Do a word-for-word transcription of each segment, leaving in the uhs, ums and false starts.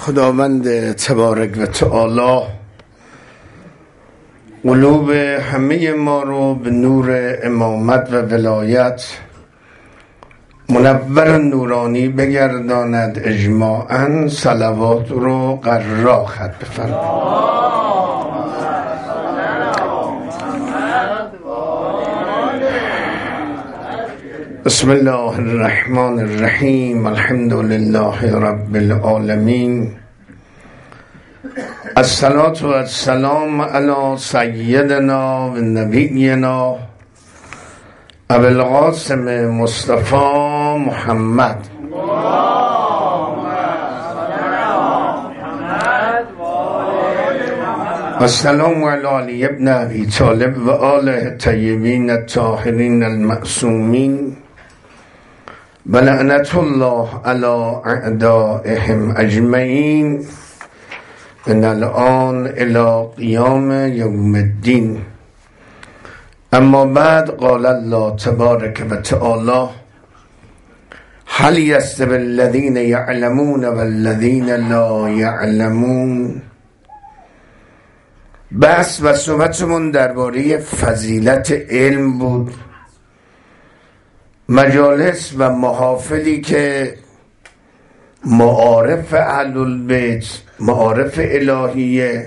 خداوند تبارک و تعالی قلوب همه ما رو به نور امامت و ولایت منور نورانی بگرداند. اجماعاً صلوات رو قرار خط بفرمایید. بسم الله الرحمن الرحیم. الحمد لله رب العالمین. الصلاة و السلام علی سیدنا و نبینا ابو القاسم مصطفی محمد السلام علی علی ابن ابی طالب و آله الطیبین الطاهرین المعصومین و لعنت الله علی اعدائهم اجمعین من الان الی قیام یوم الدین. اما بعد قال الله تبارک و تعالی هل یستوی الذین یعلمون والذین لا یعلمون. بحث و صحبتمون درباره فضیلت علم بود. مجالس و محافلی که معارف اهل البیت، معارف الهیه،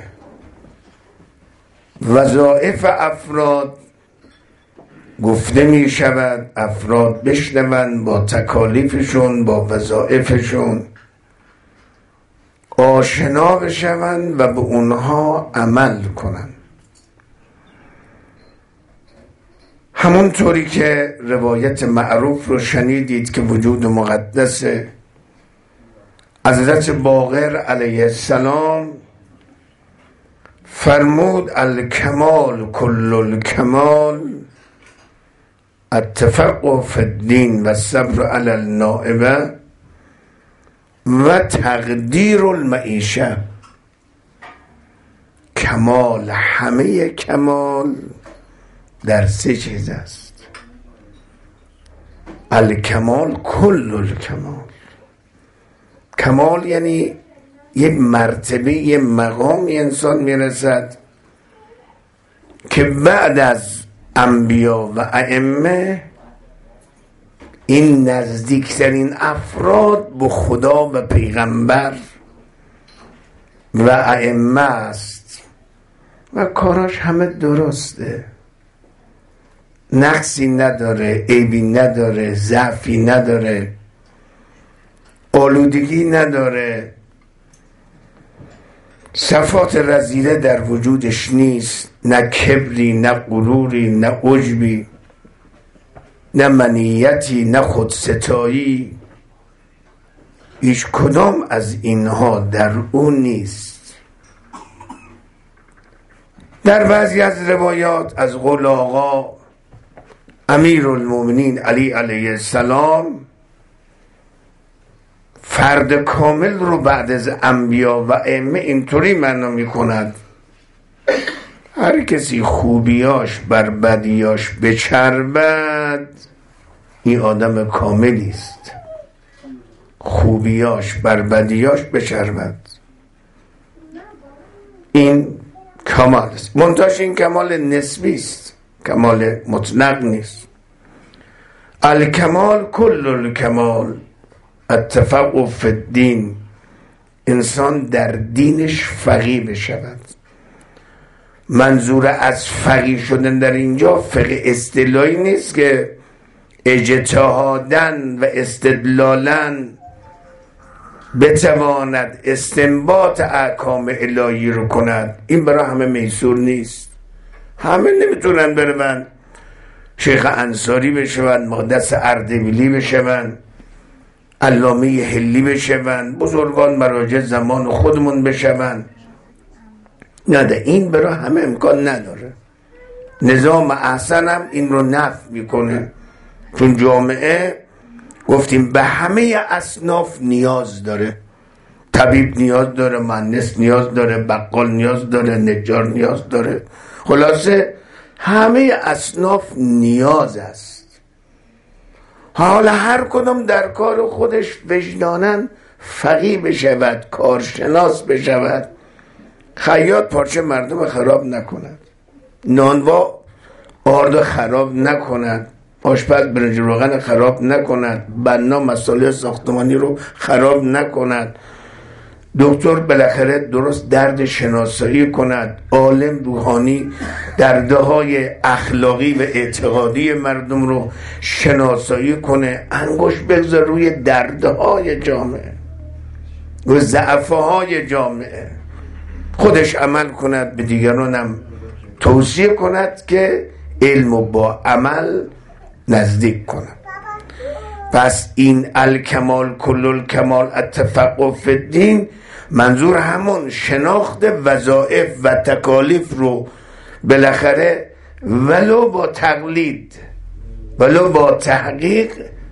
وظایف افراد گفته می شود، افراد بشنوند، با تکالیفشون، با وظایفشون آشنا بشوند و به اونها عمل کنند. همونطوری که روایت معروف رو شنیدید که وجود مقدس حضرت باقر علیه السلام فرمود الکمال کل الکمال التفقه فی الدین و الصبر علی النائبه و تقدیر المعیشه. کمال، همه کمال در سه چیز است. الکمال کل الکمال. کمال یعنی یک مرتبه، یک مقامی انسان میرسد که بعد از انبیا و ائمه این نزدیکترین افراد به خدا و پیغمبر و ائمه است و کاراش همه درسته، نقصی نداره، عیبی نداره، ضعفی نداره، آلودگی نداره، صفات رذیله در وجودش نیست، نه کبری، نه غروری، نه عجبی، نه منیتی، نه خودستایی. هیچ کدام از اینها در اون نیست. در بعضی از روایات از قول آقا امیرالمومنین علی علیه السلام فرد کامل رو بعد از انبیا و ائمه اینطوری معنا می کند: هر کسی خوبیاش بر بدیاش بچربد این آدم کاملی است. خوبیاش بر بدیاش بچربد، این کمال است. منتهاش این کمال نسبی است، کمال مطلق نیست. الکمال کل الکمال التفقه فی الدین. انسان در دینش فقیه بشود. منظور از فقیه شدن در اینجا فقه اصطلاحی نیست که اجتهاداً و استدلالاً بتواند استنباط احکام الهی رو کند. این برای همه میسور نیست. همه نمیتونن برون شیخ انصاری بشوند، مقدس اردبیلی بشوند، علامه حلی بشوند، بزرگان مراجع زمان خودمون بشوند. نه، این برای همه امکان نداره. نظام احسن هم این رو نفی میکنه، چون جامعه گفتیم به همه اصناف نیاز داره. طبیب نیاز داره، مهندس نیاز داره، بقال نیاز داره، نجار نیاز داره. خلاصه همه اصناف نیاز است. حالا هر کدام در کار خودش وجدانن فقیه بشود، کارشناس بشود، خیاط پارچه مردم خراب نکند، نانوا آرد خراب نکند، آشپز برنج روغن خراب نکند، بنا مسائل ساختمانی رو خراب نکند، دکتر بالاخره درست درد شناسایی کند، عالم روحانی دردهای اخلاقی و اعتقادی مردم رو شناسایی کنه، انگشت بگذار روی دردهای جامعه و ضعفهای جامعه، خودش عمل کند، به دیگرانم توصیه کند که علم و با عمل نزدیک کند. پس این الکمال کل الکمال التفقه فی الدین منظور همون شناخت وظایف و تکالیف رو بالاخره ولو با تقلید ولو با تحقیق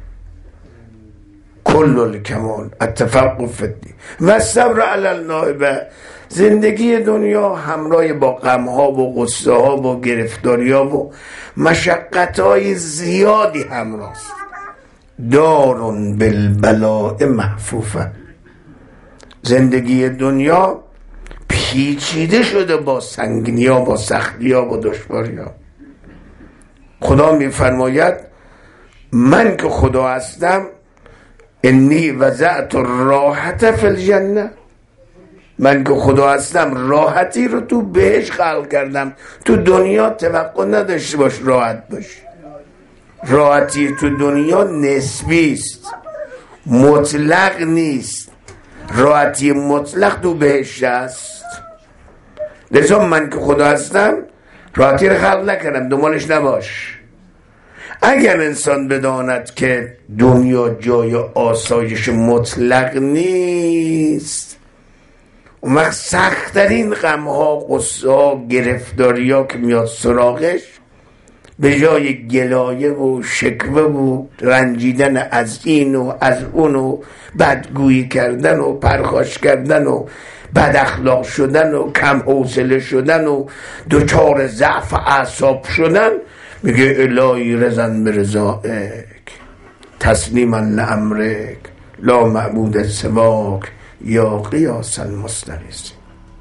کل الکمال التفقه فی الدین و صبر علی النائبه. زندگی دنیا همراه با غمها و غصه ها و گرفتاری ها و مشقت های زیادی همراست. دارون بالبلاء محفوفه. زندگی دنیا پیچیده شده با سنگینی ها، با سختی ها، با دشواری ها. خدا می فرماید من که خدا هستم انی وضعت الراحت فی الجنه، من که خدا هستم راحتی رو تو بهش خلق کردم. تو دنیا توقع نداشته باش راحت باش. راحتی تو دنیا نسبی است، مطلق نیست. راحتی مطلق تو بهش است. لذا من که خدا هستم راحتی رو خلق نکردم، دنبالش نباش. اگر انسان بداند که دنیا جای آسایش مطلق نیست، اون وقت سخت‌ترین غم‌ها، غصه‌ها، گرفتاری‌ها که میاد سراغش، به جای گلایه و شکوه و رنجیدن از این و از اون و بدگویی کردن و پرخاش کردن و بد اخلاق شدن و کم حوصله شدن و دچار ضعف اعصاب شدن، میگه الهی رضا برضایک تسلیما لامرک لا معبود سواک یا قیاس المستغیث.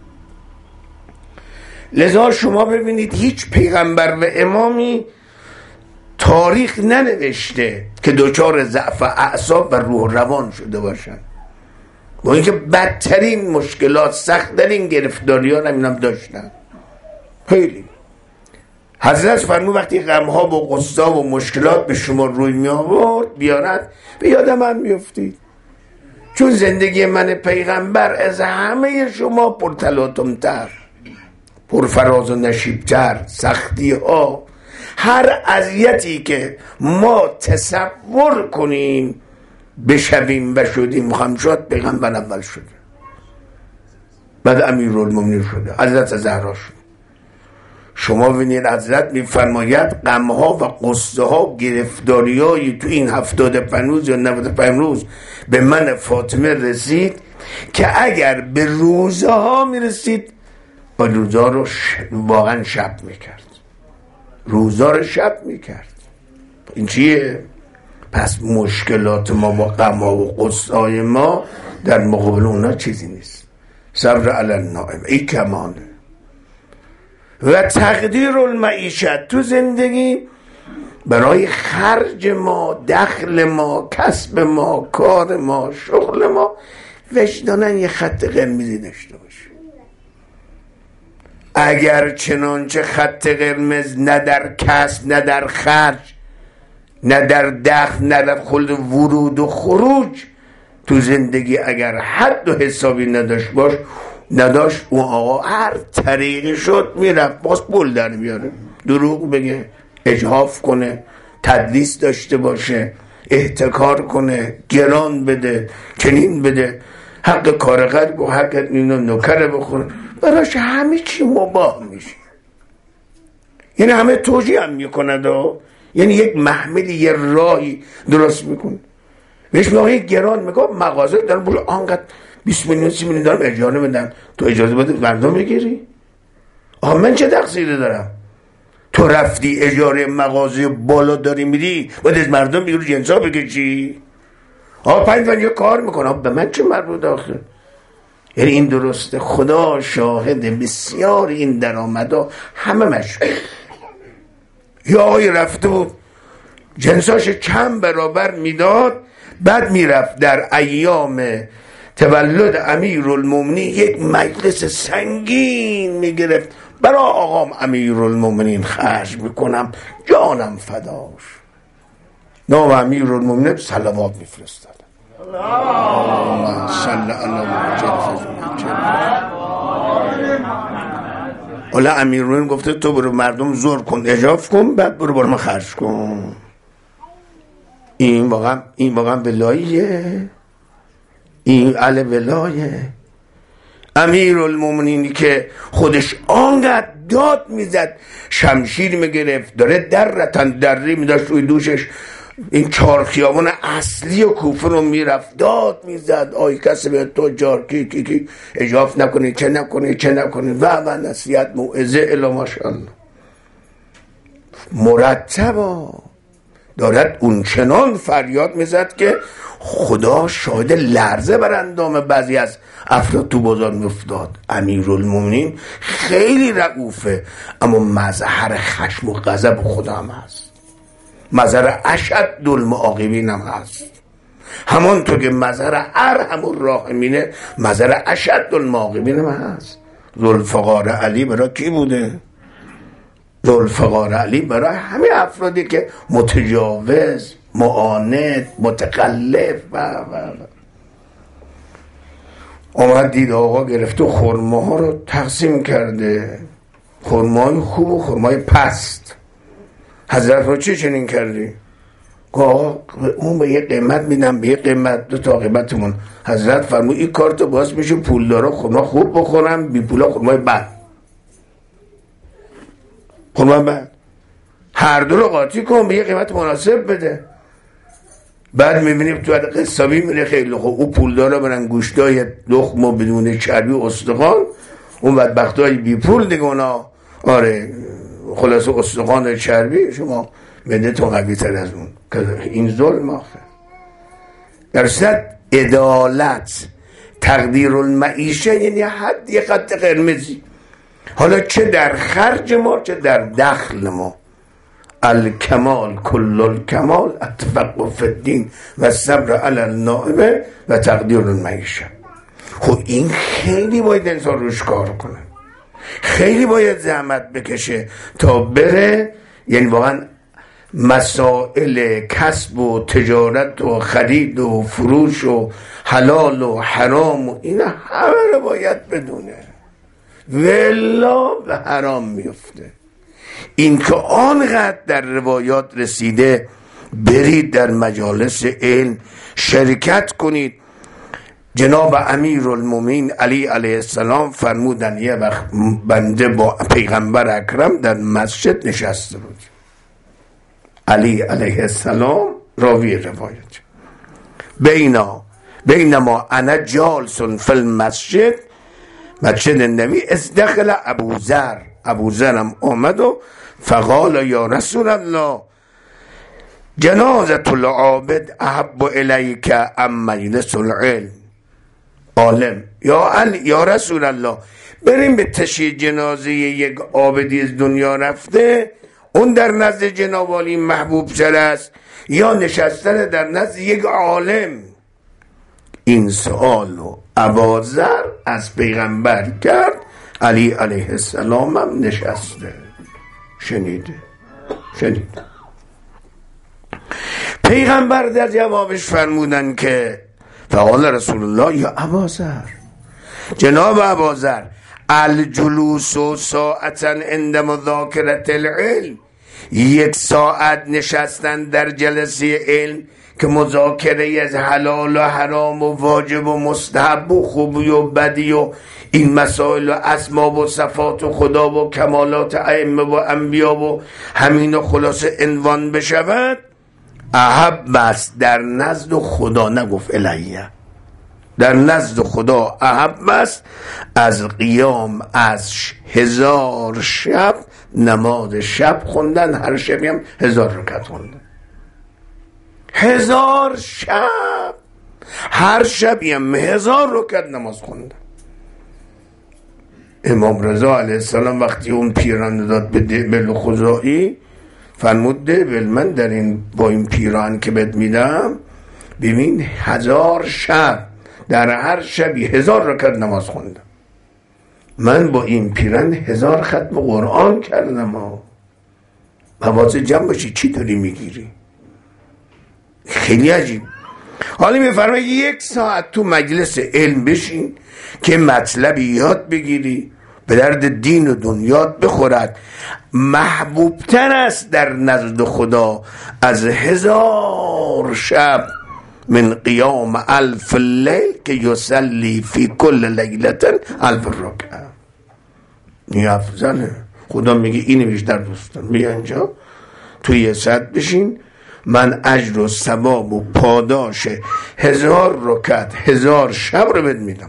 لذا شما ببینید هیچ پیغمبر و امامی تاریخ ننوشته که دچار ضعف اعصاب و روح و روان شده باشن، با اینکه بدترین مشکلات، سخت‌ترین گرفتاری‌ها هم اینم داشتن. خیلی حضرت فرمود وقتی غم‌ها و غصه و مشکلات به شما روی می آورد بیارد، به یادم هم میافتید، چون زندگی من پیغمبر از همه شما پرتلاطم‌تر، پرفراز و نشیب‌تر، سختی ها، هر اذیتی که ما تصور کنیم بشویم و شدیم خواهم شد، پیغمبر اول شده، بعد امیرالمومنین شده، حضرت زهرا شد. شما ببینید حضرت میفرماید غم‌ها و غصه ها، گرفتاری‌های تو این هفتاد و پنج روز یا نود و پنج روز به من فاطمه رسید که اگر به روزها میرسید با روزها رو ش... واقعا شب میکرد، روزها رو شب میکرد. این چیه؟ پس مشکلات ما با غم‌ها و غصه های ما در مقابل اونا چیزی نیست. صبر علی النائم ای کمانه. و تقدیر المعیشت، تو زندگی برای خرج ما، دخل ما، کسب ما، کار ما، شغل ما وجداناً یه خط قرمزی داشته باشه. اگر چنانچه خط قرمز نه در کسب، نه در خرج، نه در دخل، نه در خلد ورود و خروج تو زندگی اگر حد و حسابی نداشت باش نداشت اون آقا هر طریقی شد میرفت باز پول در بیاره، دروغ بگه، اجحاف کنه، تدلیس داشته باشه، احتکار کنه، گران بده، چنین بده، حق کارگر و حق اینو نوکر بخونه، براش همه چی مباح میشه. یعنی همه توجیه هم میکند و یعنی یک محملی یه راهی درست میکنه. بهش میگه گران، میگه مغازه دارم بوله آنقدر بیست میلیون سی میلیون دارم اجاره بدم، تو اجازه بده مردم بگیری؟ آها من چه تقصیری دارم؟ تو رفتی اجاره مغازه بالا داری میدی باید از مردم بگیری جنسا بگیری چی؟ آقا پنج ثانیه کار میکنم، به من چه مربوط آخه؟ یعنی این درسته، خدا شاهد، بسیار این درآمدا همه مشکل. یا آقای رفته بود جنساش چند برابر میداد، بعد میرفت در ایام تولد امیرالمومنین یک مجلس سنگین میگرفت، برای آقام امیرالمومنین خرج میکنم، جانم فداش. نام امیرالمومنین صلوات میفرستاد. اللهم صل علی محمد. حالا امیرالمومنین گفته تو برو مردم زور کن، اجاف کن، بعد برو برو من خرج کن. این واقعا این واقعا ولاییه، این علی ولایه. امیرالمومنینی که خودش آنقدر داد میزد، شمشیر میگرفت، داره درتن دری میداشت روی دوشش، این چهار خیابان اصلی و کوفه رو میرفت داد میزد، آی کسی به تجار کی کی کی اجاف نکنی، چه نکنی چه نکنی و و نصیحت موعظه الا ماشاءالله مرتبا دارد اون چنان فریاد میزد که خدا شاهد لرزه بر اندام بعضی از افراد تو بازار میافتاد. امیرالمومنین خیلی رؤوفه، اما مظهر خشم و غضب خدا هم هست، مظهر اشد المعاقبین هم هست. همانطور که مظهر ارحم الراحمینه، مظهر اشد المعاقبین هم هست. ذوالفقار علی برای کی بوده؟ ذوالفقار علی برای همه افرادی که متجاوز، معاند، متخلف و و آمد دید آقا گرفته خرماها رو تقسیم کرده، خرمای خوب و خرمای پست. حضرت رو چه چنین کردی؟ آقا اون به یه قیمت میدم، به یه قیمت، دو تا قیمتمون. حضرت فرمود این کارتو باز میشه پولدارا خرما خوب بخورم، بی پولا خرمای بد، خرما بد. هر دو رو قاطی کن، به یه قیمت مناسب بده. بعد میبینیم تو قصابی میره خیلی خوب، او پولدارا برن گوشتای لخم و بدون چربی و استخوان، اون بدبختای بی پول دیگه اونا آره خلاصه استخوان چربی، شما معدتون قوی تر از اون. این ظلم آخه. در صد عدالت تقدیر المعیشه، یعنی حد یه خط قرمزی، حالا چه در خرج ما چه در دخل ما. الکمال کل الکمال التفقه فی الدین و صبر علی النائبه و تقدیر المعیشه. خب این خیلی باید انسان روش کار کنه، خیلی باید زحمت بکشه تا بره، یعنی واقعا مسائل کسب و تجارت و خرید و فروش و حلال و حرام و اینا همه رو باید بدونه، ولا به حرام میفته. این که آنقدر در روایات رسیده، برید در مجالس علم شرکت کنید. جناب امیرالمومنین علی علیه السلام فرمودن یه وقت بنده با پیغمبر اکرم در مسجد نشسته بود. علی علیه السلام راوی روایت، بینا بینما انا جالس فی المسجد، مسجد نبی، از دخل ابوذر، ابوذر هم آمد و فقال یا رسول الله جنازة العابد احب الیک ام مجلس العلم. عالم یا علی یا رسول الله، بریم به تشییع جنازه یک عابدی از دنیا رفته، اون در نزد جناب عالی محبوب تر است یا نشستن در نزد یک عالم؟ این سوال رو ابوذر از پیغمبر کرد، علی علیه السلام هم نشسته شنیده شنیده پیغمبر در جوابش فرمودن که فقال رسول الله یا ابوذر، جناب ابوذر، الجلوس و ساعتا عند مذاکرة العلم، یک ساعت نشستن در جلسه علم که مذاکره از حلال و حرام و واجب و مستحب و خوبی و بدی و این مسائل و اسما و صفات و خدا و کمالات ائمه و انبیا و همین خلاصه عنوان بشود، احب است در نزد خدا، نگفت الیه، در نزد خدا احب است از قیام از هزار شب نماز شب خوندن، هر شبی هم هزار رکعت خوندن. هزار شب هر شب هم هزار رکعت نماز خوندن. امام رضا علیه السلام وقتی اون پیران داد به دبل خزاعی فرمود دبل من در این با این پیران که بهت میدم ببین هزار شب در هر شبی هزار رکعت نماز خوندم، من با این پیران هزار ختم قرآن کردم. ها حواست جمع باشی چی داری میگیری؟ خیلی عجیب. حالا میفرمه یک ساعت تو مجلس علم بشین که مطلبی یاد بگیری به درد دین و دنیات بخورد، محبوبتر است در نزد خدا از هزار شب من قیام الف لیل که یصلی فی کل لیلت الف رکعه. این افضله. خدا میگه اینو بیشتر دوست دارم. بیا اینجا توی یه ساعت بشین، من اجر و ثواب و پاداش هزار رکعت هزار شب رو بهت میدم.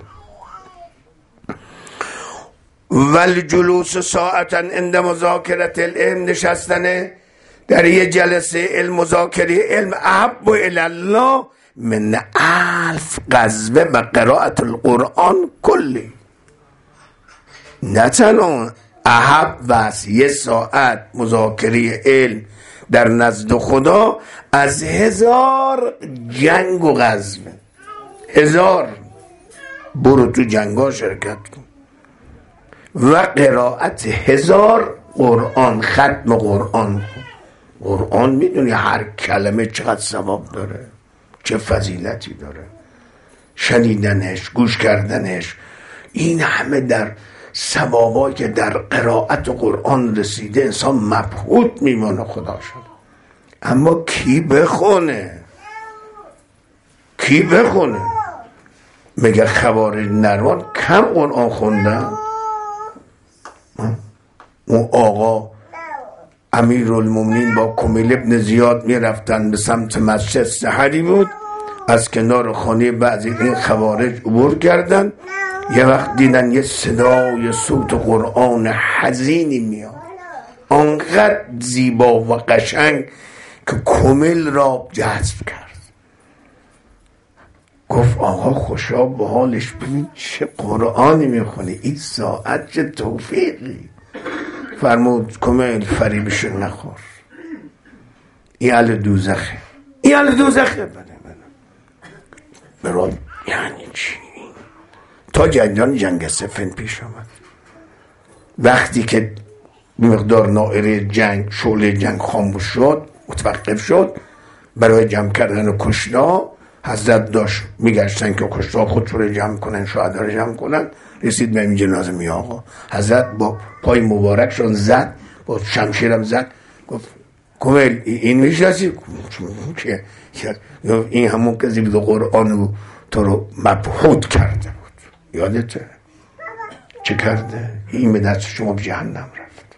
والجلوس ساعتا عند مذاکرت العلم، نشستنه در یه جلسه علم مذاکره علم احب الی الله من الف غزوه و قرائت القرآن کلی. نه تنها احب بس یه ساعت مذاکره علم در نزد خدا از هزار جنگ و غزوه. هزار برو تو جنگا شرکت کن و قرائت هزار قرآن، ختم قرآن. قرآن میدونی هر کلمه چقدر ثواب داره، چه فضیلتی داره، شنیدنش، گوش کردنش، این همه در ثوابایی که در قرائت قرآن رسیده انسان مبهوت میمونه. خدا شد. اما کی بخونه؟ کی بخونه؟ میگه خوارج نروان کم قرآن خوندن. اون آقا امیرالمومنین با کمیل ابن زیاد میرفتن به سمت مسجد، سحری بود، از کنار خانه بعضی این خوارج عبور کردن، یه وقت دیدن یه صدای صوت قرآن حزینی میاد، آنقدر زیبا و قشنگ که کمیل را جذب کرد. گفت آقا خوشا به حالش، ببین چه قرآنی میخونی، این ساعت چه توفیقی. فرمود کمیل فریبشو نخور، این اهل دوزخه، این اهل دوزخه. بله بله برای یعنی چی؟ تا جنجان جنگ سفن پیش آمد، وقتی که مقدار نائره جنگ، شعله جنگ خاموش شد، متوقف شد، برای جمع کردن کشتا حضرت داشت میگشتن که کشتا خودشون رو جمع کنن، شهدا رو جمع کنن. رسید به این جنازه می آقا، حضرت با پای مبارکشون زد، با شمشیرم زد، گفت کمیل این میشناسی؟ که این همون کسی بود قرآن تو رو مبهوت کرده بود، یادته؟ چه کرده؟ این به دست شما به جهنم رفت.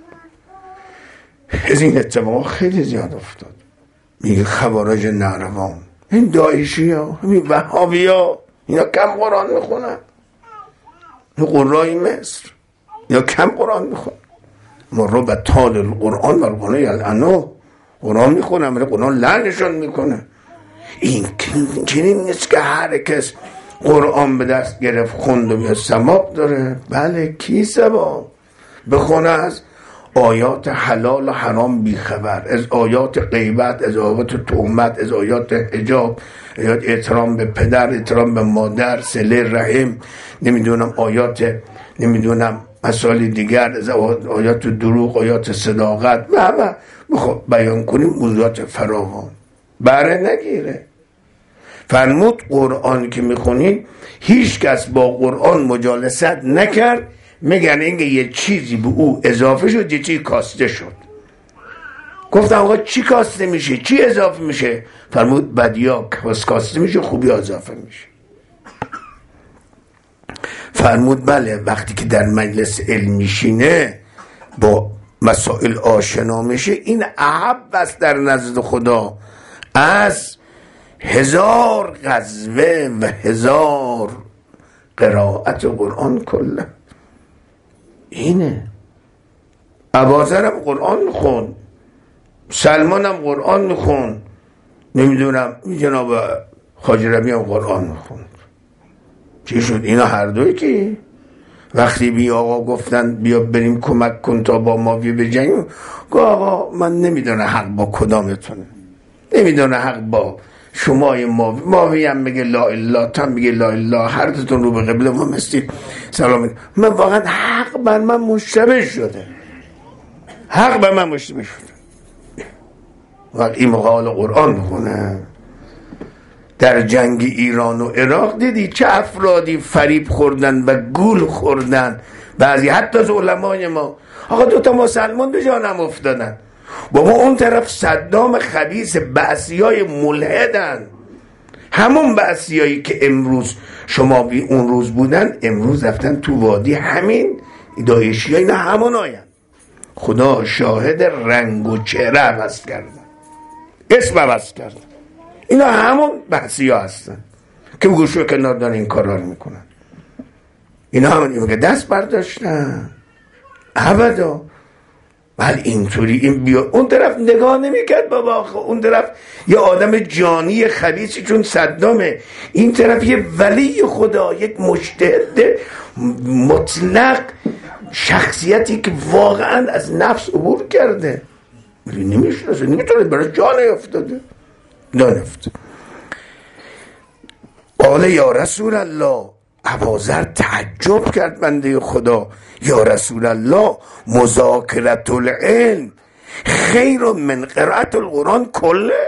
از این اتفاق خیلی زیاد افتاد. میگه خوارج نهروان، این داعشی ها، این وهابی ها، اینا کم قرآن میخونن. این قرآن مصر یا کم قرآن میخونن. ما رو به تال القرآن و القرآن یلعنو، قرآن میخونن ولی قرآن لعنشون میکنه. این چنین نیست که هر کس قرآن به دست گرفت خوند و یا ثواب داره. بله کی ثواب؟ بخونه از آیات حلال و حرام بیخبر، از آیات غیبت، از آیات تهمت، از آیات حجاب، آیات احترام به پدر، احترام به مادر، صله رحم، نمیدونم آیات، نمیدونم مسائل دیگر، از آیات دروغ، آیات صداقت و و بخواد بیان کنیم موضوعات فراوان، بره نگیره. فرمود قرآن که میخونید هیچ کس با قرآن مجالست نکرد میگن اینکه یه چیزی به او اضافه شد، یه چیزی کاسته شد. گفتم آقا چی کاسته میشه، چی اضافه میشه؟ فرمود بدیا کاسته میشه، خوبی اضافه میشه. فرمود بله وقتی که در مجلس علم میشینه با مسائل آشنا میشه، این احب است در نزد خدا از هزار غزوه و هزار قرائت قرآن کله. اینه. ابوذرم قرآن میخون، سلمانم قرآن میخون، نمیدونم جناب خواجه ربیعی هم قرآن میخوند. چی شد؟ اینا هر دوی که وقتی بی آقا گفتن بیا بریم کمک کن تا با ماوی بجنگیم، گفت آقا من نمیدونه حق با کدامتونه، نمیدونه حق با شمای ماوی. ماوی هم میگه لا اله، تا میگه لا اله، هر دوتون رو به قبله ما مستی سلام میگه. من واقعا حق بر من مشتبه شده، حق بر من مشتبه شده. وقت این مقال قرآن بخونه در جنگ ایران و عراق دیدی چه افرادی فریب خوردن و گول خوردن، بعضی حتی از علمای ما. آقا دوتا مسلمان به جانم افتادن، بابا اون طرف صدام خبیث بعثیای ملحدن، همون بعثیایی که امروز شما بی اون روز بودن امروز رفتن تو وادی، همین داعشی ها اینا همون آین. خدا شاهد رنگ و چهره عوض کردن، اسم عوض کردن، اینا همون بحثی ها هستن که گوشو کنار دارن این کار رو میکنن. اینا همون که دست برداشتن ابدا. ولی اینطوری این بیا اون طرف نگاه نمیکرد بابا، اون طرف یه آدم جانی خبیثی چون صدامه، این طرف یه ولی خدا، یک مجتهد مطلق، شخصیتی که واقعا از نفس عبور کرده، ولی نمیشناسه، نمیتونه برای جان افتاده نانفت. قال یا رسول الله، ابوذر تعجب کرد بنده خدا، یا رسول الله مذاکرت العلم خیر من قرأت القرآن کله؟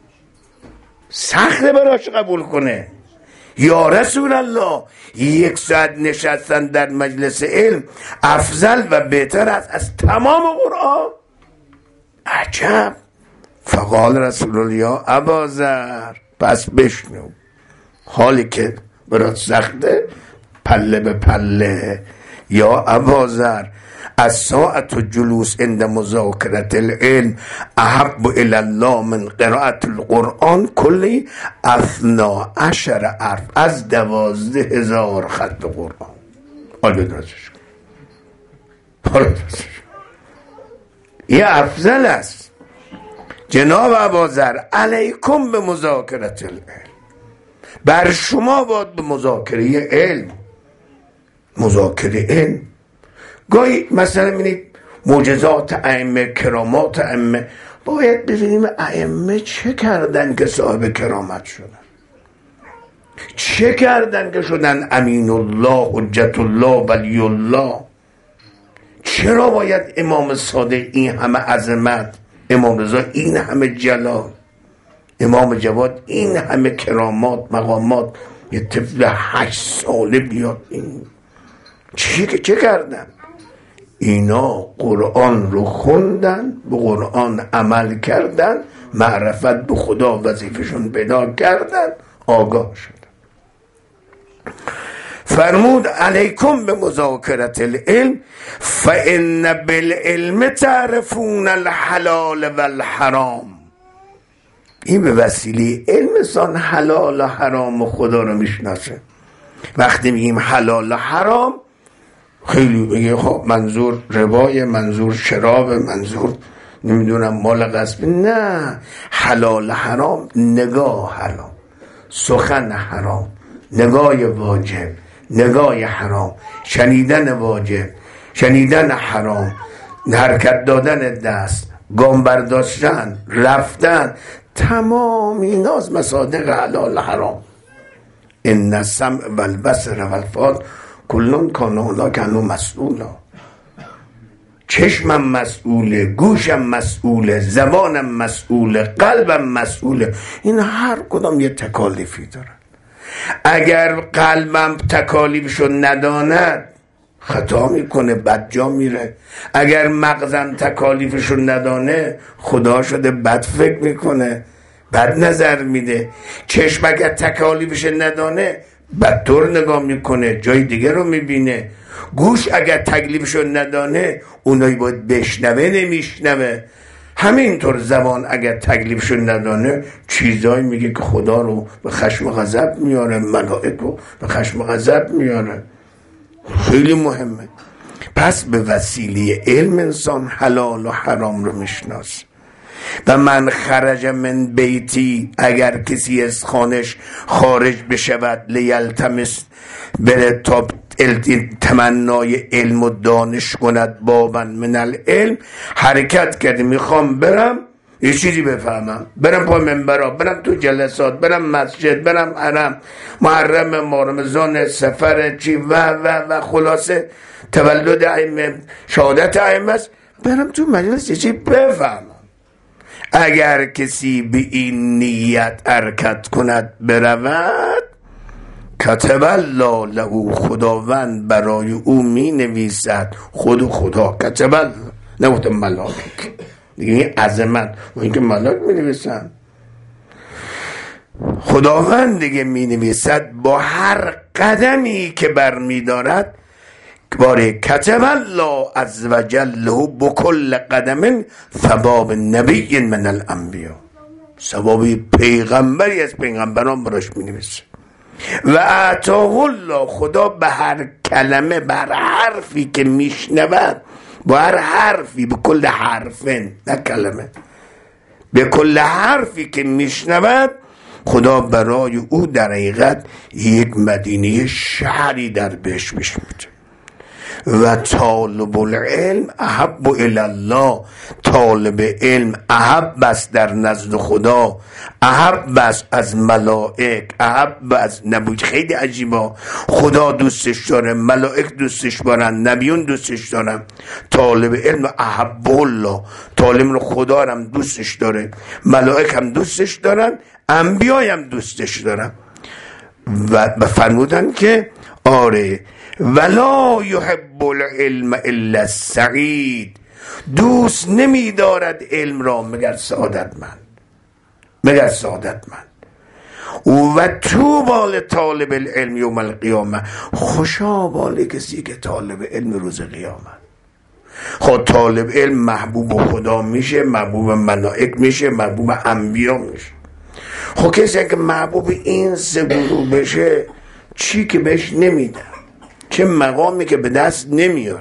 سخته براش قبول کنه. یا رسول الله یک ساعت نشستن در مجلس علم افضل و بهتر است از تمام قرآن؟ عجب. فقال رسول الله یا ابوذر، پس بشنو، حالی که برات سخته پله به پله. یا ابوذر از ساعت و جلوس عند مذاکرت العلم احب الی الله من قرائت القرآن کلی اثنا عشر حرف، از دوازده هزار خط قرآن. حالا درستش حالا درستش یه افضل است. جناب ابوذر علیکم به مذاکرت العلم، بر شما باید به مذاکره علم. مذاکره علم گاهی مثلا ببینید معجزات ائمه، کرامات ائمه، باید ببینیم ائمه چه کردن که صاحب کرامت شدن، چه کردن که شدن امین الله، حجت الله، ولی الله. چرا باید امام صادق این همه عظمت، امام رضا این همه جلال، امام جواد این همه کرامات مقامات، یه طفل هشت ساله بیاد این چی که چه کردن؟ اینا قرآن رو خوندن، به قرآن عمل کردن، معرفت به خدا وظیفشون پیدا کردن، آگاه شدن. فرمود علیکم به مذاکرت العلم فان بالعلم تعرفون الحلال والحرام. این به وسیله علم انسان حلال و حرام و خدا رو میشناسه. وقتی میگیم حلال و حرام، خیلی میگه خب منظور ربای، منظور شراب، منظور نمیدونم مال غصب. نه، حلال حرام، نگاه حرام، سخن حرام، نگاه واجب، نگاه حرام، شنیدن واجب، شنیدن حرام، حرکت دادن دست، گام برداشتن، رفتن، تمام اینا از مصادیق حلال حرام. ان السمع والبصر والفؤاد کلون کان هناک عنه مسئولا. چشمم مسئوله، گوشم مسئوله، زبانم مسئوله، قلبم مسئوله. این هر کدام یه تکالیفی داره. اگر قلبم تکالیفشو نداند خطا میکنه، بدجا میره. اگر مغزم تکالیفشو ندانه خدا شده بد فکر میکنه، بد نظر میده. چشم اگر تکالیفش ندانه بدطور نگاه میکنه، جای دیگه رو میبینه. گوش اگر تکلیفشو ندانه اونایی باید بشنوه نمیشنوه. همینطور زبان اگر تکلیفشو ندانه چیزایی میگه که خدا رو به خشم و غضب میاره، ملائک رو به خشم و غضب میاره. خیلی مهمه. پس به وسیله علم انسان حلال و حرام رو میشناسه. و من خرج من بیتی، اگر کسی از خانش خارج بشود، لیلتمس، بره تا تمنای علم و دانش کند، بابا من العلم، حرکت کرده میخوام برم یه چیزی بفهمم، برم پا منبرا، برم تو جلسات، برم مسجد، برم حرم، محرم ما رمضان، سفر چی و و و خلاصه تولد ائمه، شهادت ائمه است، برم تو مجلس یه چی بفهمم. اگر کسی به این نیت حرکت کند برود، کتب الله له، خداوند برای او می نویسد، خود خدا کتب الله، نگفتم ملائک دیگه، این عظمت و اینکه ملائک می نویسن، خداوند دیگه می نویسد با هر قدمی که بر می دارد. باره کتب الله عز و جل له بكل قدم ثواب نبی من الانبیا، ثواب پیغمبری از پیغمبران براش می نویسه. و اعطاه الله، خدا به هر کلمه، به هر حرفی که میشنود، با هر حرفی، به کل حرفن نه کلمه، به کل حرفی که میشنود، خدا برای او در حقیقت یک مدینه شهری در بهش میشه. و طالب العلم احب الی الله، طالب علم احب است در نزد خدا، احب است از ملائک، احب از نبی. خیلی عجیبا، خدا دوستش داره، ملائک دوستش دارن، نبیون دوستش دارن. طالب علم احب الله، طالب علم خدا هم دوستش داره، ملائک هم دوستش دارن، انبیای هم دوستش دارن. و فرمودن که آره ولا یحب العلم الا السعید، دوست نمی دارد علم را مگر سعادتمند، مگر سعادتمند. و طوبی لطالب العلم یوم القیامه، خوشا بال کسی که طالب علم روز قیامت. خود طالب علم محبوب خدا میشه، محبوب ملائک میشه، محبوب انبیا میشه. خب کسی که محبوب این سه گروه بشه، چی که بهش نمیده، چه مقامی که به دست نمیاره.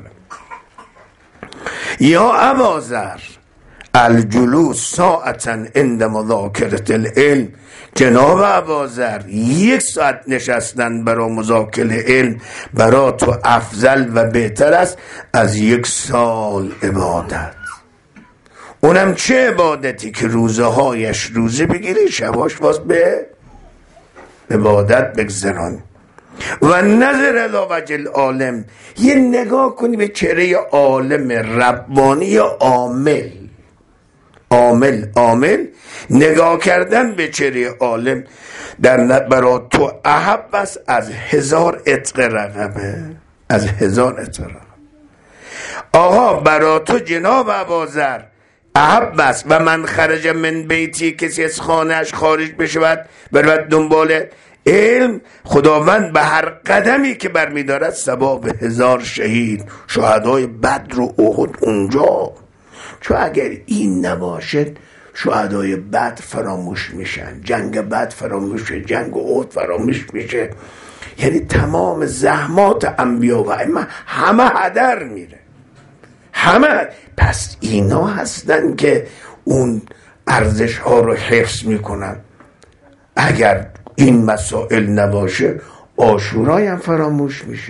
یا ابازر الجلوس ساعتا عند مذاکره العلم، جناب ابازر یک ساعت نشستن برای مذاکره علم برای تو افضل و بهتر است از یک سال عبادت. اونم چه عبادتی که روزه هایش روزه بگیری، شباش باز به عبادت بگذران. و نظر الی وجه العالم، یه نگاه کنی به چهره عالم ربانی یا عامل، عامل عامل نگاه کردن به چهره عالم در برای تو احب است از هزار عتق رقبه، از هزار عتق رقبه. آقا برای تو جناب ابازر احب است و من خرج من بیتی، کسی از خانهش خارج بشود برود دنبال علم، خداوند به هر قدمی که برمی دارد ثواب هزار شهید، شهدای بدر و احد اونجا. چون اگر این نباشد شهدای بدر فراموش میشن، جنگ بدر فراموش میشه، جنگ احد فراموش میشه، یعنی تمام زحمات انبیا و ائمه همه هدر میره، همه. پس اینا هستن که اون ارزش ها رو حفظ میکنن. اگر این مسائل نباشه عاشورای هم فراموش میشه.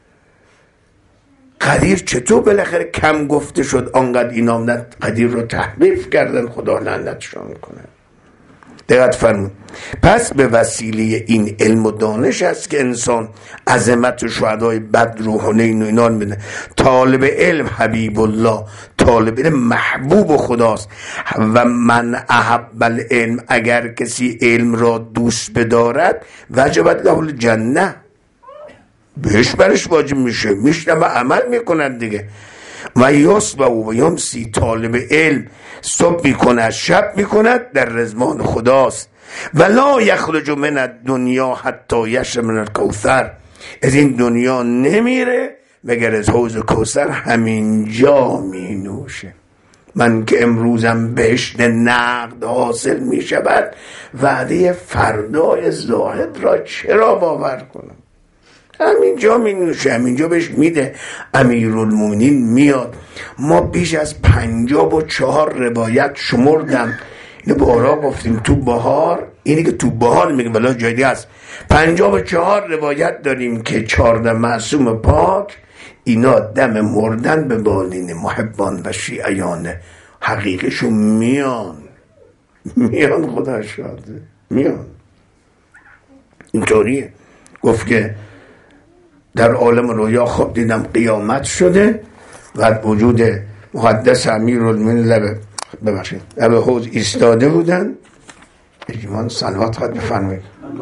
قدیر چطور بالاخره کم گفته شد، آنقدر اینا قدیر رو تحریف کردن، خدا لعنتشون کنه. دقت فرمون. پس به وسیله این علم و دانش است که انسان عظمت و شهدای بدر و حنین و اینان میده. طالب علم حبیب الله، طالب علم محبوب خداست. و من احب العلم، اگر کسی علم را دوست بدارد، وجبت له الجنه، بهش برش واجب میشه، میشنه و عمل میکنند دیگه. و یصبح و یمسی، طالب علم صبح میکند شب میکند در رضوان خداست. و لا یخرج من الدنیا حتی یشرب من الکوثر، از این دنیا نمیره مگر از حوض کوثر همینجا می نوشه. من که امروزم بهشت نقد حاصل می شود، وعده فردای زاهد را چرا باور کنم؟ همینجا می نوشه، همینجا بهش میده. امیرالمومنین میاد. ما بیش از پنجاه و چهار روایت شمردم، اینو بارا گفتیم تو بهار، اینی که تو بهار میگه ولی جای دیگه است، پنجاه و چهار روایت داریم که چهارده معصوم پاک اینا دم مردن به بالین محبان و شیعیان حقیقیشون میان میان خدا شاده میان. اینطوریه. گفت که در عالم رویا خواب دیدم قیامت شده و وجود مقدس امیرالمومنین لب ببخشید لب حوض ایستاده بودن. اجمان صلوات خواهد بفرمایید.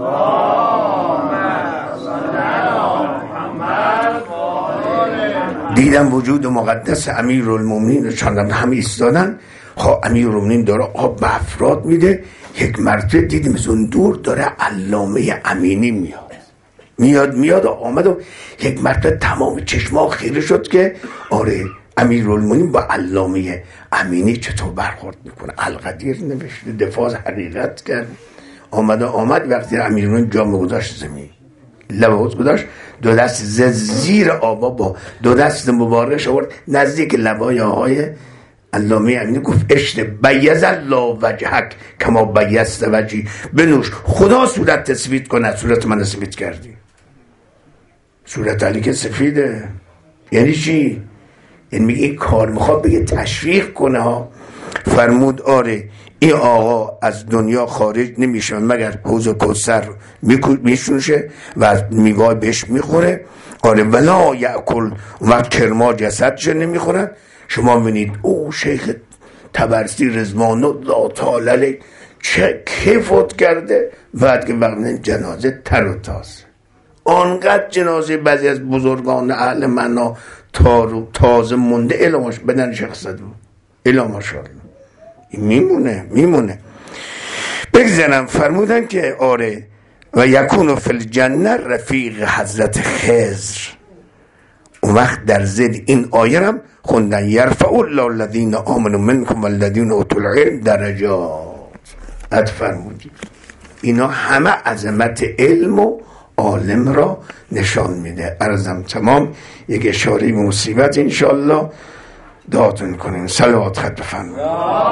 دیدم وجود مقدس امیرالمومنین چندم هم ایستادن. خب امیرالمومنین داره آب به افراد میده. یک مرتبه دیدیم از اون دور داره علامه امینی میاد میاد میاد و آمد و یک مرتبه تمام چشما خیره شد که آره امیرالمومنین با علامه امینی چطور برخورد میکنه. القدیر نوشته، دفاع از حقیقت کرد. آمد و آمد وقتی امیرالمومنین جام گذاشت زمین، لب حوض گذاشت، دو دست زیر آبا با دو دست مبارکش آورد نزدیک لبای آقای علامه امینی، گفت اشت بیض الله وجهک کما بیضت وجهی، بنوش خدا صورت تسوید کنه صورت من سفید کردی. صورت علی که سفیده یعنی چی؟ یعنی میگه این کار میخواد بگه تشویق کنه ها. فرمود آره این آقا از دنیا خارج نمیشه مگر حوض کوثر میشونشه و میوه بهش میخوره. آره ولا یأکل و کرما جسدش نمیخورن. شما ببینید او شیخ تبرسی رضوان الله تعالی چه کیفوت کرده بعد که وقت جنازه تر و تازه. آنقدر جنازه بعضی از بزرگان اهل منا تارو تازه مونده الاماش بدن شخص دو الاماشالله میمونه میمونه. بگذارم فرمودن که آره و یکونو فی الجنه رفیق حضرت خضر. اون وقت در زد این آیه هم خوندن یرفع الله الذین آمنوا منکم والذین اوتوا العلم درجات. اد فرمودید اینا همه عظمت علم و عالم را نشان میده. عرضم تمام. یک اشاره مصیبت انشاءالله دعاتون کنین. صلوات خط بفرمایید.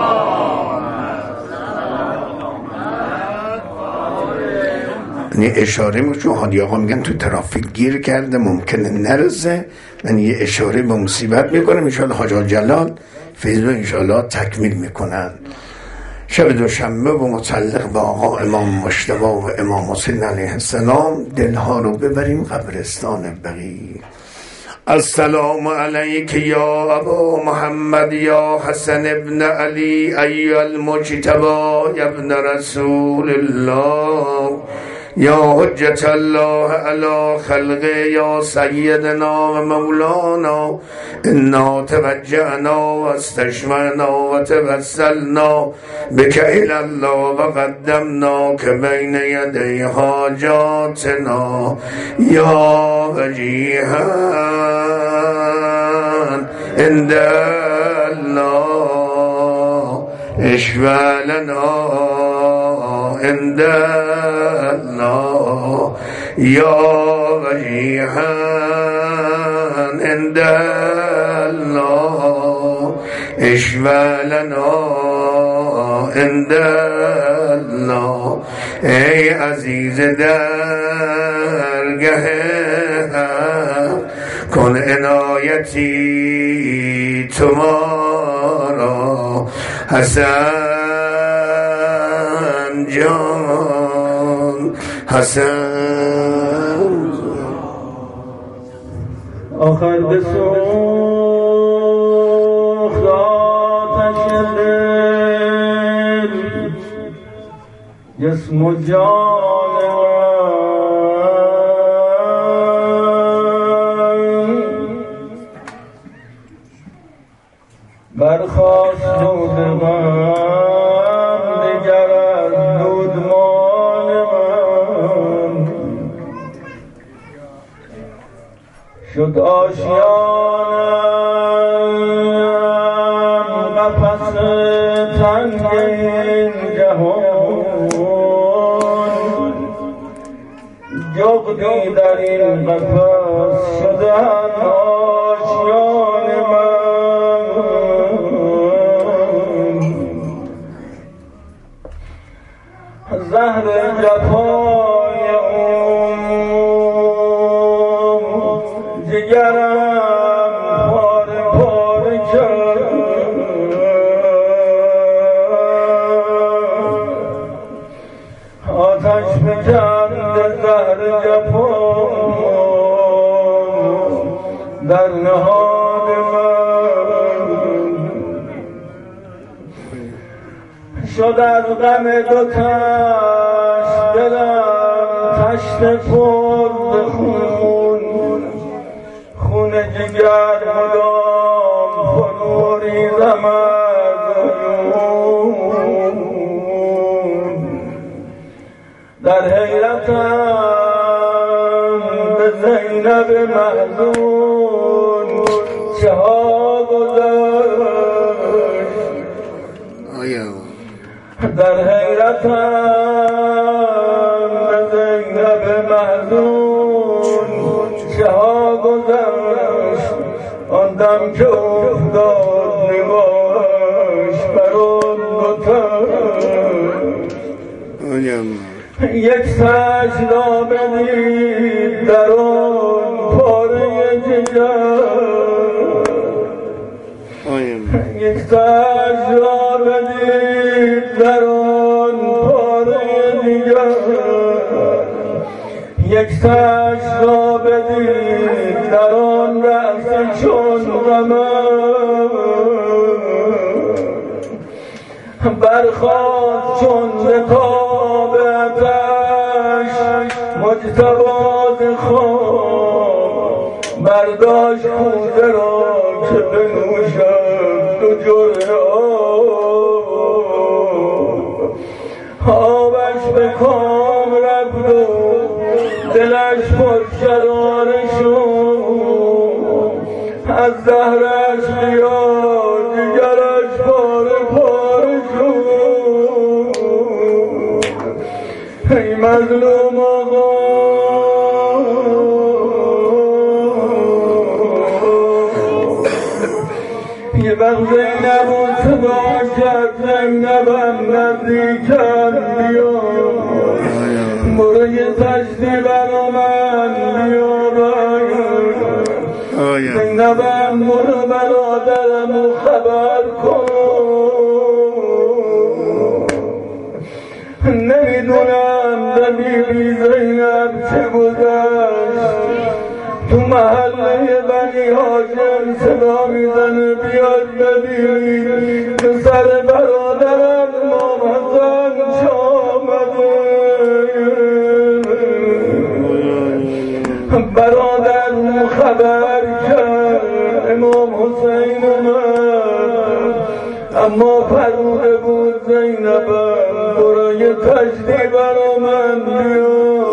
یه اشاره میکنم حالی آقا میگن تو ترافیک گیر کرده ممکنه نرسه، من یه اشاره به مصیبت میکنم انشاءالله حاج جلال فیض رو انشاءالله تکمیل میکنن. شب دوشنبه و متعلق به آقا امام مجتبی و امام حسین علیه السلام دلها رو ببریم قبرستان بقیع. السلام علیک یا ابا محمد یا حسن ابن علی ای المجتبی یا ابن رسول الله یا حجت الله علی خلقه یا سیدنا و مولانا انا توجهنا و استشمعنا و توسلنا بک الی الله و قدمنا که بین یدی حاجاتنا یا وجیها عند الله اشفع لنا عند الله یا وجیها عند الله اشفع لنا عند الله. ای عزیز درگه کن عنایتی تمارا حسن جان حسن آخر به سوخت آتش دل جسم و جان برخواست دود من دیگر از دودمان من شد آشیانم قفس تنگ این جهان جغد جفتی در این قفس شدن آشیان من. زهر جفای اون جگرم پاره پاره کرد. آتش فکند زهر جفا در نهاد من. شد از غم دو تشت دلم تشت پر به خون. خون جگر مدام فرو ریزم از عیون. در حیرتم به زینب محزون چه ها گذشت. در حیرتم به زینب محزون چه ها گذشت. آن دم که افتاد نگاهش بر آن دو تن. یک سجدا بدید در آن پاره جگر. یک سجدا بدید در آن پاره دیگر. یک سجدا بدید در آن رأس چون قمر. برخاست چون رکابتش مجتبی ز خواب. برداشت کوزه را که بنوشد دو جرعه آب. آبش به کام رفت و دلش پر شراره شد. از زهرش بیاد دیگرش پاره پاره شد. ای مظلوم آقا یه وقت زینب و صدا کرد زینبم نزدیکم بیا. برو یه تشتی برا من بیا. زینبم برو برادرم و خبر کن. نمیدونم به بیبی زینب چه گذشت. تو محله بنی هاشم صدا میزنه بیاد ببینید که سر برادرم امام حسن چه آمده. برادرم خبر کرد امام حسین اومد. اما فرموده بود زینبم برو یه تشتی برا من بیا.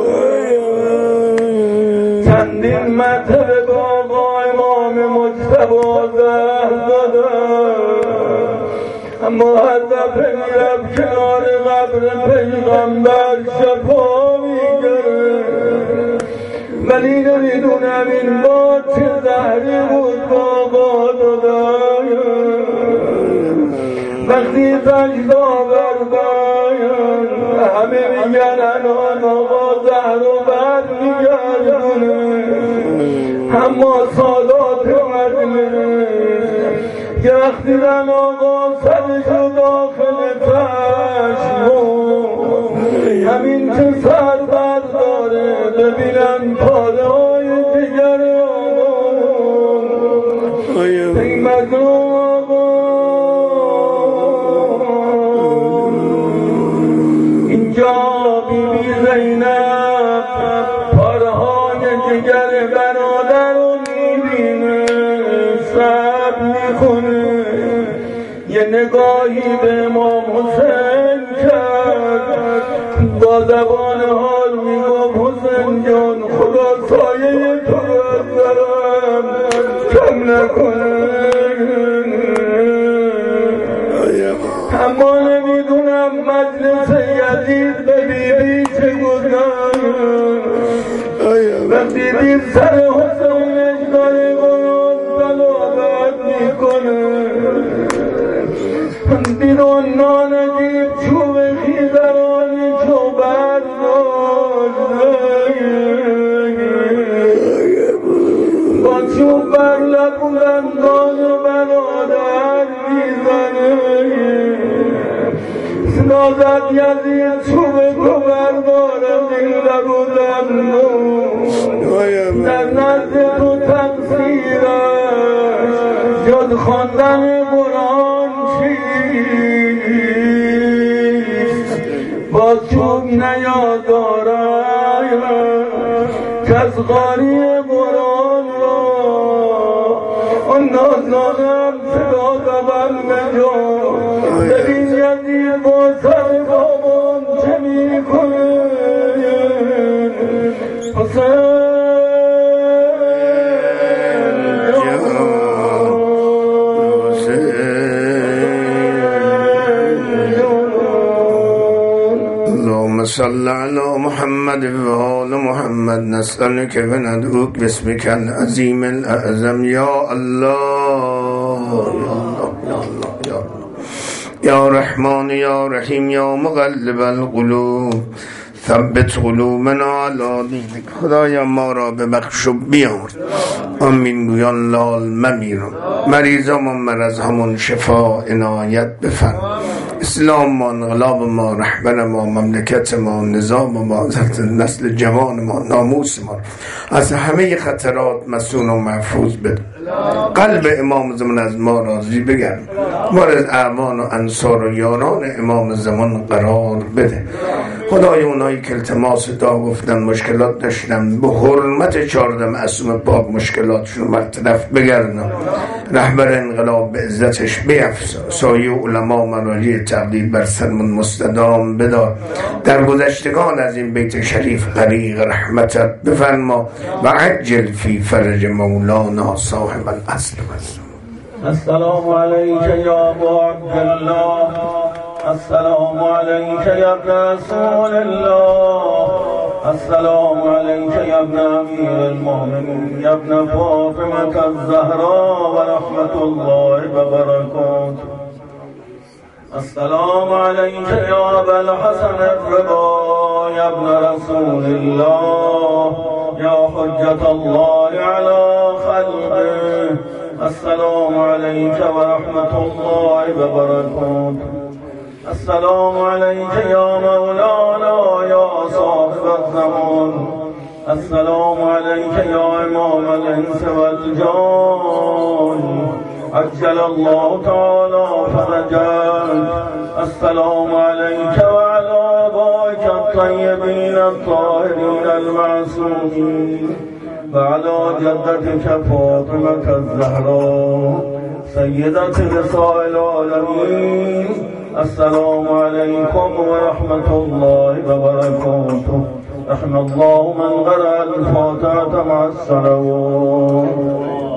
چندین مرتبه با آقا امام مجتبی زهر دادم. اما هر دفعه میرم کنار قبر پیغمبر شفا میگرد. ولی نمیدونم این بار چه زهری بود با آقا دادم. وقتی سجدا بردایم همه میگن الان آقا زهر و بر میگردونه. اما سادات مجلس که وقتی زن آقا سرشو داخل چشم همین که سر برداره ببینن پاره های جگر آقا. ای مظلوم آقا اینجا بی بی زینب پاره های جگر برادر رو میبینه. سب میخونه یه نگاهی به امام حسین کرد. با زبان حال میگم حسین جان خدا سایه تو از درم کم نکنه. اما نمیدونم مجلس یزید به بیبی چه گذشت. دیدی سر حسینش داره قرآن تلاوت میکنه دید اون نانجیب چوب خیزرانی چو برداشته با چوب بر لب دندان برادر میزنه نازد یزید چوب تو بردارم این لب و دندان در نزد تو تقصیرش جز خواندن قرآن چیست با چوب نیاد دارم کس قاری قرآن را آن نازنانم صدا زبن بجا ببین یزید با سر بابان چه می کنه حسین صل على محمد و آل محمد نسألك وندعوك باسمك العظيم الأعظم يا الله يا الله يا الله يا رحمن يا رحيم يا مقلب القلوب ثبت قلوبنا على دینک. خدایا ما را ببخش و بیار. آمین گویان لال ممیرم. مریضام و مرض همون شفا عنایت بفرما. اسلام ما، انقلاب ما، رهبر ما، مملکت ما، نظام ما، نسل جوان ما، ناموس ما از همه خطرات مسون و محفوظ بده. قلب امام زمان از ما راضی بگرد. ما از اعوان و انصار و یاران امام زمان قرار بده. خدای اونایی که التماس دعا گفتن مشکلات داشتن به حرمت چارده معصوم پاک مشکلاتشون برطرف بگردن. رهبر انقلاب به عزتش بیفزا. سایه علما مراجع تقدیر بر سرمون مستدام بدار. در گذشتگان از این بیت شریف غریق رحمتت بفرما و عجل فی فرج مولانا صاحب الاصل والزمان. السلام علیک یا ابا عبدالله، السلام علیک یا رسول الله، السلام علیک یا ابن امیر المؤمنین یا ابن فاطمة الزهراء و رحمت الله و برکاته. السلام علیک یا ابا الحسن الرضا یا ابن رسول الله یا حجت الله علی خلقه. السلام علیک و رحمت الله و برکاته. السلام علیک یا مولانا یا صاحب الزمان. السلام علیک یا امام الانس والجان. عجل الله تعالی فرجك. السلام علیک و علی آبائک الطیبین الطاهرین المعصومین و علی جدتک فاطمة الزهراء سیدة نساء العالمین. السلام علیکم و رحمت الله و برکاته. رحم الله من قرأ الفاتحة مع الصلوات.